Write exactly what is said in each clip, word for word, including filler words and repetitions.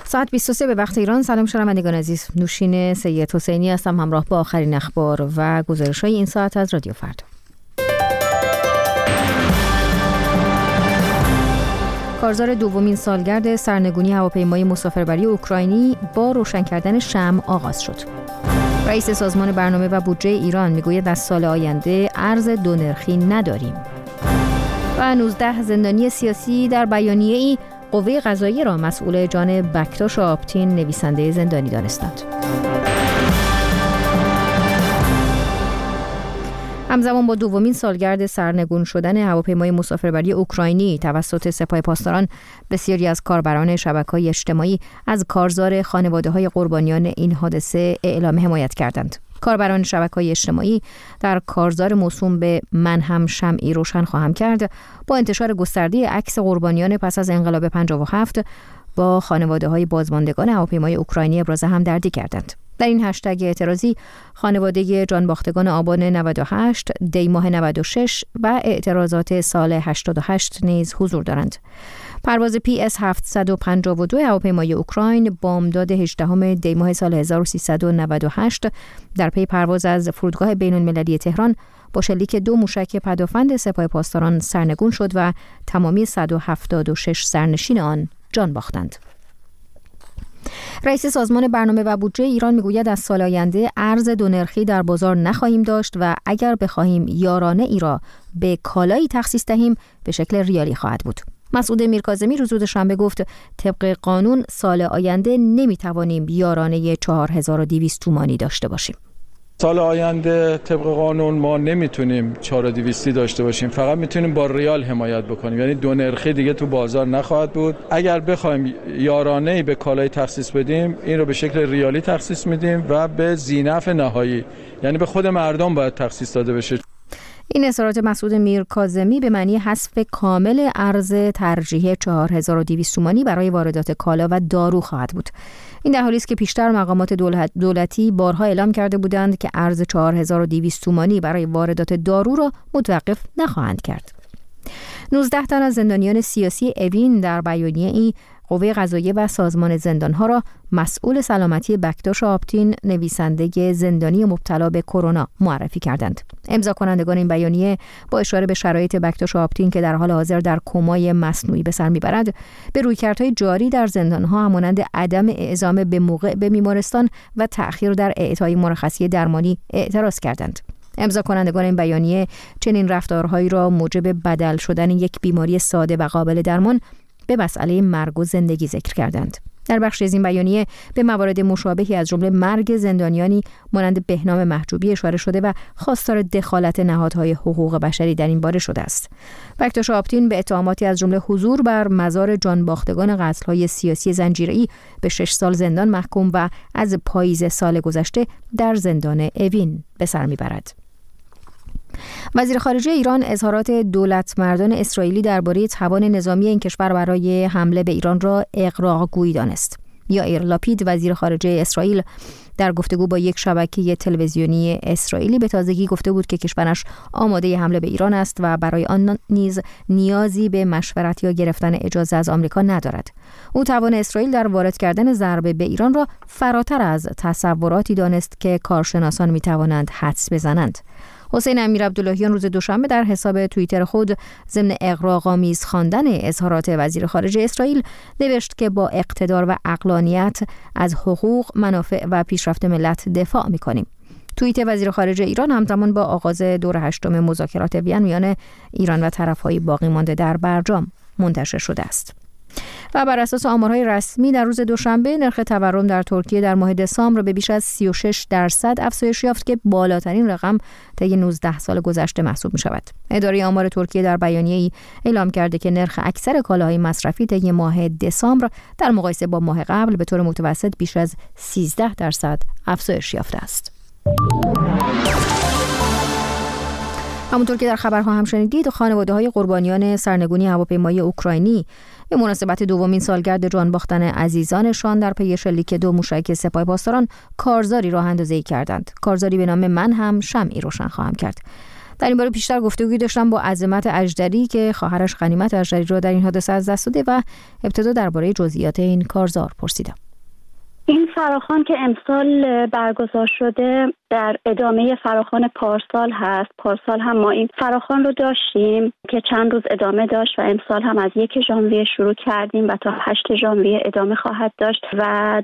ساعت بیست و سه به وقت ایران. سلام شنوندگان عزیز، نوشین سید حسینی هستم همراه با آخرین اخبار و گزارش‌های این ساعت از رادیو فردا. کارزار دومین سالگرد سرنگونی هواپیمای مسافربری اوکراینی با روشن کردن شمع آغاز شد. رئیس سازمان برنامه و بودجه ایران میگوید از سال آینده ارز دو نرخی نداریم. و نوزده زندانی سیاسی در بیانیه‌ای قوه قضاییه را مسئول جان بکتاش آپتین نویسنده زندانی دانستند. همزمان با دومین سالگرد سرنگون شدن هواپیمای مسافربری اوکراینی توسط سپاه پاسداران، بسیاری از کاربران شبکه‌های اجتماعی از کارزار خانواده‌های قربانیان این حادثه اعلام حمایت کردند. کاربران شبکه‌های اجتماعی در کارزار موسوم به من هم شمعی روشن خواهم کرد با انتشار گسترده عکس قربانیان پس از انقلاب پنجاه و هفت با خانواده‌های بازماندگان هواپیمای اوکراینی ابراز همدردی کردند. در این هشتگ اعتراضی خانواده جانباختگان آبان نود و هشت، دی ماه نود و شش و اعتراضات سال هشتاد و هشت نیز حضور دارند. پرواز پی اس هفتصد و پنجاه و دو هواپیمای اوکراین بامداد هجدهم دی ماه سال هزار و سیصد و نود و هشت در پی پرواز از فرودگاه بین‌المللی تهران با شلیک دو موشک پدافند سپاه پاسداران سرنگون شد و تمامی صد و هفتاد و شش سرنشین آن جان باختند. رئیس سازمان برنامه و بودجه ایران میگوید از سال آینده ارز دو نرخی در بازار نخواهیم داشت و اگر بخواهیم یارانه ای را به کالایی تخصیص دهیم به شکل ریالی خواهد بود. مسعود میرکاظمی روز دوشنبه گفت طبق قانون سال آینده نمیتوانیم یارانه چهار هزار و دویست تومانی داشته باشیم. سال آینده طبق قانون ما نمیتونیم چهار هزار و دویست داشته باشیم، فقط میتونیم با ریال حمایت بکنیم، یعنی دو نرخی دیگه تو بازار نخواهد بود. اگر بخوایم یارانه‌ای به کالای تخصیص بدیم این رو به شکل ریالی تخصیص میدیم و به ذینفع نهایی، یعنی به خود مردم باید تخصیص داده بشه. این اظهارات مسعود میرکاظمی به معنی حذف کامل ارز ترجیحی چهار هزار و دویست تومانی برای واردات کالا و دارو خواهد بود. این در حالی است که پیشتر مقامات دولتی بارها اعلام کرده بودند که ارز چهار هزار و دویست تومانی برای واردات دارو را متوقف نخواهند کرد. نوزده تن از زندانیان سیاسی اوین در بیانیه‌ای قوه قضاییه و سازمان زندانها را مسئول سلامتی بکتاش آپتین نویسنده زندانی مبتلا به کرونا معرفی کردند. امضا کنندگان این بیانیه با اشاره به شرایط بکتاش آپتین که در حال حاضر در کمای مصنوعی به سر میبرد به رویکردهای جاری در زندانها همانند عدم اعزام به موقع به بیمارستان و تأخیر در اعطای مرخصی درمانی اعتراض کردند. امضا کنندگان این بیانیه چنین رفتارهایی را موجب بدل شدن یک بیماری ساده و قابل درمان به مسئله مرگ و زندگی ذکر کردند. در بخش از این بیانیه به موارد مشابهی از جمله مرگ زندانیانی مانند بهنام محجوبی اشاره شده و خواستار دخالت نهادهای حقوق بشری در این باره شده است. بکتاش آپتین به اتهاماتی از جمله حضور بر مزار جانباختگان قتل‌های سیاسی زنجیره‌ای به شش سال زندان محکوم و از پاییز سال گذشته در زندان اوین به سر میبرد. وزیر خارجه ایران اظهارات دولتمردان اسرائیلی درباره توان نظامی این کشور برای حمله به ایران را اغراق‌گویی دانست. یائیر لاپید وزیر خارجه اسرائیل در گفتگو با یک شبکه تلویزیونی اسرائیلی به تازگی گفته بود که کشورش آماده حمله به ایران است و برای آن نیز نیازی به مشورت یا گرفتن اجازه از آمریکا ندارد. او توان اسرائیل در وارد کردن ضربه به ایران را فراتر از تصوراتی دانست که کارشناسان می‌توانند حدس بزنند. حسین امیرعبداللهیان روز دوشنبه در حساب توییتر خود ضمن اغراق‌آمیز خواندن اظهارات وزیر خارجه اسرائیل نوشت که با اقتدار و عقلانیت از حقوق، منافع و پیشرفت ملت دفاع می‌کنیم. توییت وزیر خارجه ایران همزمان با آغاز دور هشتم مذاکرات وین میان ایران و طرف‌های باقی مانده در برجام منتشر شده است. و بر اساس آمارهای رسمی در روز دوشنبه نرخ تورم در ترکیه در ماه دسامبر به بیش از سی و شش درصد افزایش یافت که بالاترین رقم طی نوزده سال گذشته محسوب می شود. اداره آمار ترکیه در بیانیه‌ای اعلام کرده که نرخ اکثر کالاهای مصرفی طی ماه دسامبر در مقایسه با ماه قبل به طور متوسط بیش از سیزده درصد افزایش یافته است. همونطور که در خبرها هم شنیدید، خانواده‌های قربانیان سرنگونی هواپیمای اوکراینی به مناسبت دومین سالگرد جان باختن عزیزانشان در پی شلیک دو موشک سپاه پاسداران کارزاری راه اندازی کردند. کارزاری به نام من هم شمعی روشن خواهم کرد. در این باره بیشتر گفتگویی داشتم با عظمت اژدری که خواهرش غنیمت اژدری رو در این حادثه از دست داده و ابتدا درباره جزئیات این کارزار پرسیدم. این فراخوان که امسال برگزار شده در ادامه فراخوان پارسال هست. پارسال هم ما این فراخوان رو داشتیم که چند روز ادامه داشت و امسال هم از یک ژانویه شروع کردیم و تا هشت ژانویه ادامه خواهد داشت و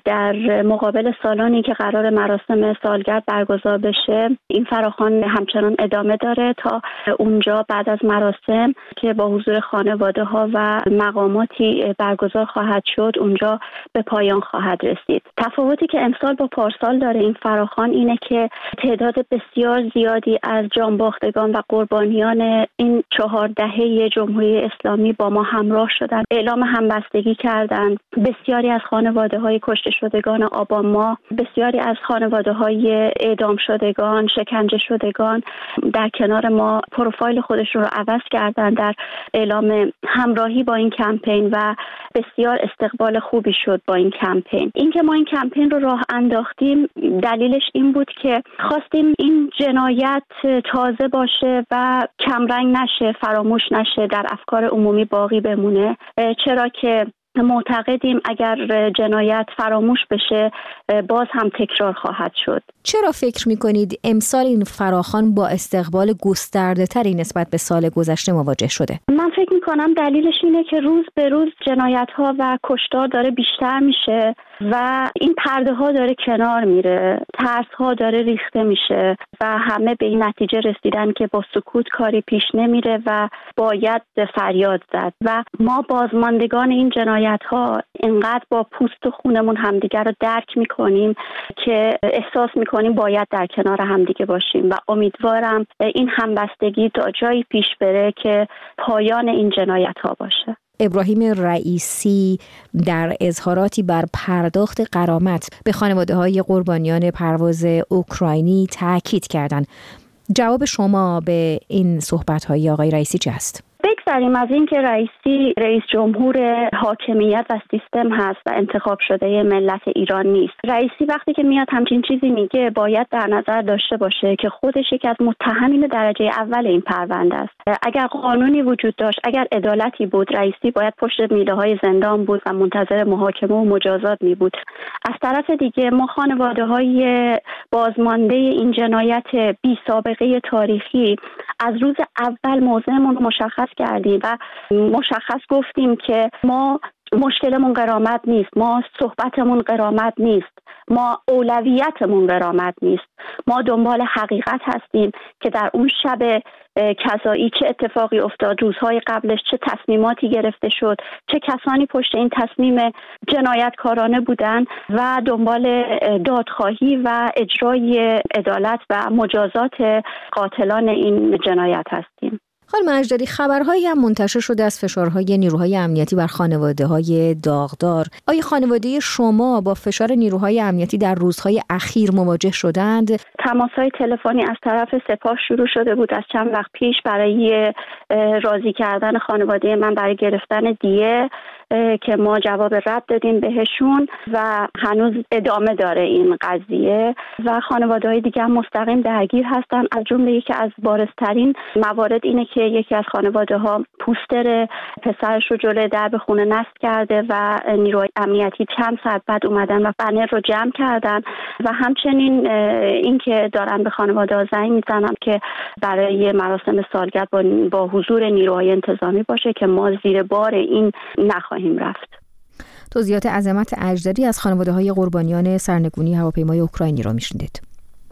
در مقابل سالانی که قرار مراسم سالگرد برگزار بشه این فراخوان همچنان ادامه داره تا اونجا بعد از مراسم که با حضور خانواده ها و مقاماتی برگزار خواهد شد اونجا به پایان خواهد رسید. تفاوتی که امسال با پارسال داره این فراخوان اینه که تعداد بسیار زیادی از جانباختگان و قربانیان این چهار دهه جمهوری اسلامی با ما همراه شدند، اعلام همبستگی کردند. بسیاری از خانواده‌های کشته شدگان آبان ماه، بسیاری از خانواده‌های اعدام شدگان، شکنجه شدگان در کنار ما پروفایل خودشون رو عوض کردند در اعلام همراهی با این کمپین و بسیار استقبال خوبی شد با این کمپین. اینکه ما این کمپین رو راه انداختیم دلیلش این بود که خواستیم این جنایت تازه باشه و کمرنگ نشه، فراموش نشه، در افکار عمومی باقی بمونه، چرا که معتقدیم اگر جنایت فراموش بشه باز هم تکرار خواهد شد. چرا فکر می‌کنید امسال این فراخوان با استقبال گسترده‌تری نسبت به سال گذشته مواجه شده؟ من فکر می‌کنم دلیلش اینه که روز به روز جنایت‌ها و کشتار داره بیشتر میشه و این پرده‌ها داره کنار میره، ترس‌ها داره ریخته میشه و همه به این نتیجه رسیدن که با سکوت کاری پیش نمیره و باید فریاد زد و ما بازماندگان این جنایت‌ها اینقدر با پوست و خونمون همدیگر رو درک می‌کنیم که احساس می‌کنیم باید در کنار همدیگه باشیم و امیدوارم این همبستگی تا جایی پیش بره که پایان این جنایت‌ها باشه. ابراهیم رئیسی در اظهاراتی بر پرداخت غرامت به خانواده‌های قربانیان پرواز اوکراینی تاکید کردند. جواب شما به این صحبت‌های آقای رئیسی چه است؟ بگذاریم از این که رئیسی رئیس جمهور حاکمیت و سیستم هست و انتخاب شده ملت ایران نیست. رئیسی وقتی که میاد همچین چیزی میگه باید در نظر داشته باشه که خودش یکی از متهمین درجه اول این پرونده است. اگر قانونی وجود داشت، اگر عدالتی بود، رئیسی باید پشت میله های زندان بود و منتظر محاکمه و مجازات می بود. از طرف دیگه ما خانواده های بازمانده این جنایت بی سابقه تاریخی از روز اول موضعمون رو مشخص کردیم و مشخص گفتیم که ما مشکلمون غرامت نیست، ما صحبتمون غرامت نیست، ما اولویتمون غرامت نیست، ما دنبال حقیقت هستیم که در اون شب کذایی چه اتفاقی افتاد، روزهای قبلش چه تصمیماتی گرفته شد، چه کسانی پشت این تصمیم جنایتکارانه بودن و دنبال دادخواهی و اجرای عدالت و مجازات قاتلان این جنایت هستیم. خانم اژدری، خبرهایی هم منتشر شده از فشارهای نیروهای امنیتی بر خانواده‌های داغدار. آیا خانواده شما با فشار نیروهای امنیتی در روزهای اخیر مواجه شدند؟ تماس‌های تلفنی از طرف سپاه شروع شده بود از چند وقت پیش برای راضی کردن خانواده من برای گرفتن دیه که ما جواب رد دادیم بهشون و هنوز ادامه داره این قضیه و خانواده‌های دیگه هم مستقیم درگیر هستن. از جمله یکی از بارزترین موارد اینه که یکی از خانواده‌ها پوستر پسرش رو جلوی درب خونه نصب کرده و نیروهای امنیتی چند ساعت بعد اومدن و بنر رو جمع کردن و همچنین این که دارن به خانواده‌ها زنگ میزنن که برای مراسم سالگرد با, با حضور نیروهای انتظامی باشه که ما زیر بار این نخواهیم رفت. توضیحات عظمت اژدری از خانواده‌های قربانیان سرنگونی هواپیمای اوکراینی را میشنیدید.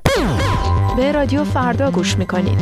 به رادیو فردا گوش میکنید.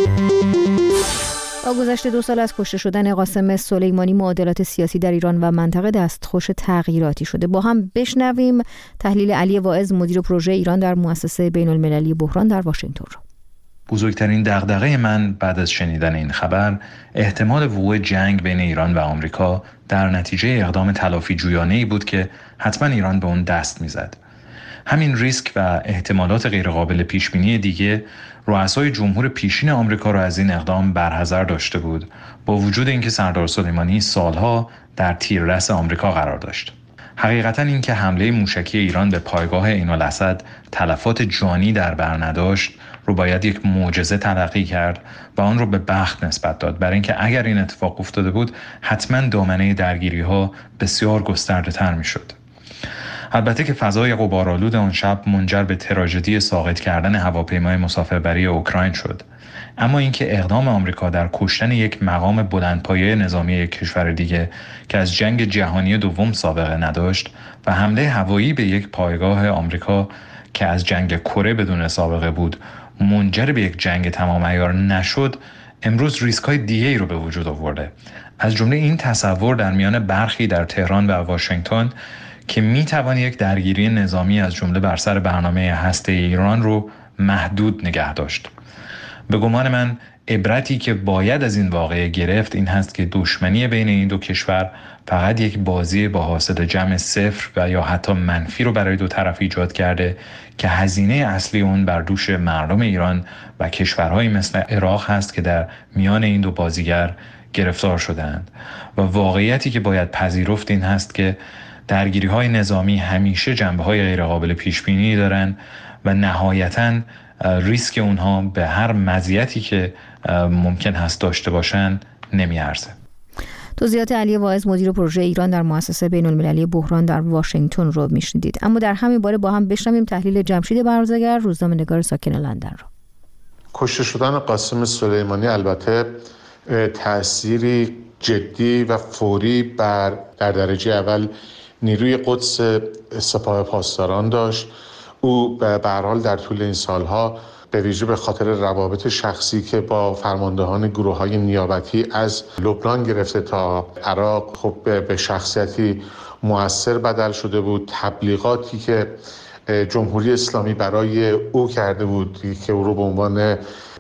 با گذشت دو سال از کشته شدن قاسم سلیمانی معادلات سیاسی در ایران و منطقه دستخوش تغییراتی شده. با هم بشنویم تحلیل علی واعظ مدیر پروژه ایران در مؤسسه بین المللی بحران در واشنگتن. بزرگترین دغدغه من بعد از شنیدن این خبر احتمال وقوع جنگ بین ایران و آمریکا در نتیجه اقدام تلافی جویانه‌ای بود که حتما ایران به اون دست میزد. همین ریسک و احتمالات غیرقابل پیشبینی دیگه رؤسای جمهور پیشین آمریکا را از این اقدام برحذر داشته بود، با وجود اینکه سردار سلیمانی سالها در تیررس آمریکا قرار داشت. حقیقتا این که حمله موشکی ایران به پایگاه عین‌الاسد تلفات جانی در بر نداشت، رو باید یک معجزه تلقی کرد و آن رو به بخت نسبت داد، برای اینکه اگر این اتفاق افتاده بود حتما دامنه درگیری‌ها بسیار گسترده‌تر می‌شد. البته که فضای غبارآلود آن شب منجر به تراژدی ساقط کردن هواپیمای مسافربری اوکراین شد. اما اینکه اقدام آمریکا در کشتن یک مقام بلندپایه نظامی یک کشور دیگه که از جنگ جهانی دوم سابقه نداشت و حمله هوایی به یک پایگاه آمریکا که از جنگ کره بدون سابقه بود منجر به یک جنگ تمام عیار نشد، امروز ریسک‌های دیگه‌ای رو به وجود آورده. از جمله این تصور در میان برخی در تهران و واشنگتن که می‌توان یک درگیری نظامی از جمله بر سر برنامه هسته ایران رو محدود نگه داشت. به گمان من عبرتی که باید از این واقعه گرفت این هست که دشمنی بین این دو کشور فقط یک بازی با حاصل جمع صفر و یا حتی منفی رو برای دو طرف ایجاد کرده که هزینه اصلی اون بر دوش مردم ایران و کشورهایی مثل عراق هست که در میان این دو بازیگر گرفتار شدند. و واقعیتی که باید پذیرفت این هست که درگیری‌های نظامی همیشه جنبه‌های غیرقابل پیش‌بینی دارن و نهایتاً ریسک اونها به هر مزیتی که ممکن هست داشته باشن نمیارزه. توضیحات علی واعظ مدیر پروژه ایران در مؤسسه بین‌المللی بحران در واشنگتن رو میشنیدید. اما در همین باره با هم بشنویم تحلیل جمشید برزگر، روزنامه‌نگار ساکن لندن رو. کشته شدن قاسم سلیمانی البته تأثیری جدی و فوری بر در درجه اول نیروی قدس سپاه پاسداران داشت. او به هر حال در طول این سالها به ویژه به خاطر روابط شخصی که با فرماندهان گروه‌های نیابتی از لبنان گرفته تا عراق خب به شخصیتی مؤثر بدل شده بود. تبلیغاتی که جمهوری اسلامی برای او کرده بود که او رو به عنوان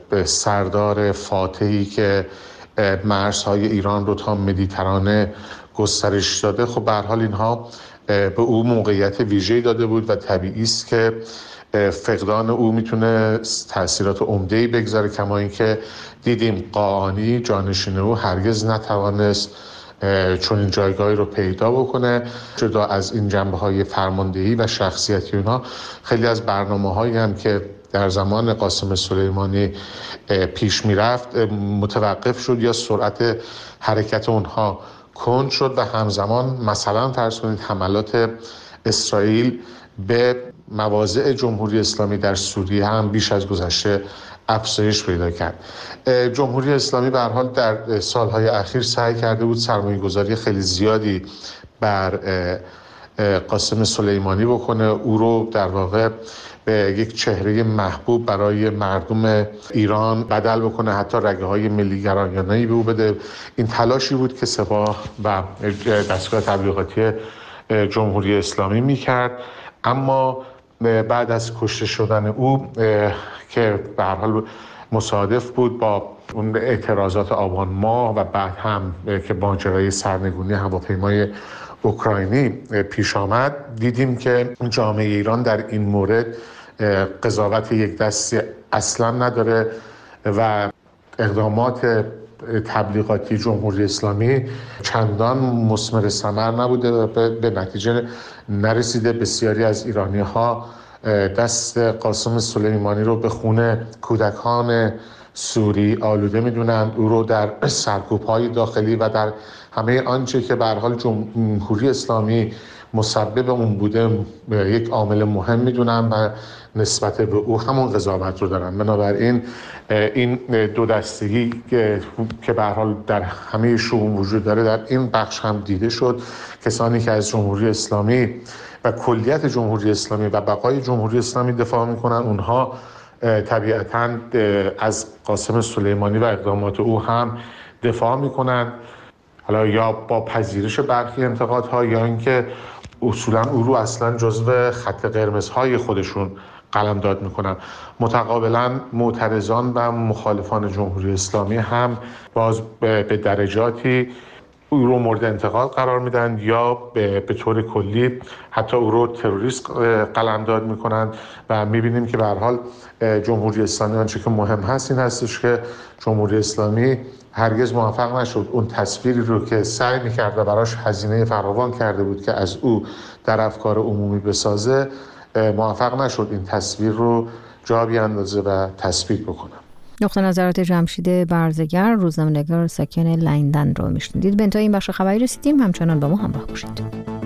سردار فاتحی که مرزهای ایران رو تا مدیترانه گسترش داده، خب به هر حال اینها به او موقعیت ویژه‌ای داده بود و طبیعی است که فقدان او میتونه تأثیرات عمده‌ای بگذاره. کما اینکه دیدیم قاآنی جانشین او هرگز نتوانست چون این جایگاهی رو پیدا بکنه. جدا از این جنبه‌های فرماندهی و شخصیتی اونها، خیلی از برنامه‌هایی هم که در زمان قاسم سلیمانی پیش میرفت متوقف شد یا سرعت حرکت اونها کند شد و همزمان مثلا فرض کنید حملات اسرائیل به مواضع جمهوری اسلامی در سوریه هم بیش از گذشته افزایش پیدا کرد. جمهوری اسلامی به هر حال در سالهای اخیر سعی کرده بود سرمایه‌گذاری خیلی زیادی بر قاسم سلیمانی بکنه، او رو در واقع به یک چهره محبوب برای مردم ایران بدل بکنه، حتی رگه های ملی گرایانه‌ای به او بده. این تلاشی بود که سپاه و دستگاه تبلیغاتی جمهوری اسلامی میکرد. اما بعد از کشته شدن او که به هر حال مصادف بود با اون اعتراضات آبان ماه و بعد هم که ماجرای سرنگونی هواپیمای اوکراینی پیش آمد، دیدیم که جامعه ایران در این مورد قضاوت یک دستی اصلا نداره و اقدامات تبلیغاتی جمهوری اسلامی چندان مثمر ثمر نبوده و به نتیجه نرسیده. بسیاری از ایرانی‌ها دست قاسم سلیمانی رو به خون کودکان سوری آلوده میدونند، او رو در سرکوب‌های داخلی و در همه آنچه که به هر حال جمهوری اسلامی مسبب اون بوده یک عامل مهم میدونن و نسبت به او همون قضاوت رو دارن. بنابراین این دو دستگی که به هر حال در همه شؤون وجود داره در این بخش هم دیده شد. کسانی که از جمهوری اسلامی و کلیت جمهوری اسلامی و بقای جمهوری اسلامی دفاع میکنن، اونها طبیعتاً از قاسم سلیمانی و اقدامات او هم دفاع میکنن، حالا یا با پذیرش برخی انتقادها یا اینکه اصولاً او رو اصلاً جزو خط قرمزهای خودشون قلمداد میکنن. متقابلاً معترضان و مخالفان جمهوری اسلامی هم باز به درجاتی او رو مورد انتقاد قرار میدن یا به, به طور کلی حتی او رو تروریست قلمداد میکنن و میبینیم که به هر حال جمهوری اسلامی آنچه که مهم هست این هستش که جمهوری اسلامی هرگز موفق نشد اون تصویری رو که سعی میکرد و براش هزینه فراوان کرده بود که از او در افکار عمومی بسازه، موفق نشد این تصویر رو جا بیاندازه و تثبیت بکنه. نقطه نظرات جمشید برزگر، روزنامه‌نگار ساکن لندن رو میشنیدید. به انتهای این بخش خبری رسیدیم. همچنان با ما همراه باشید.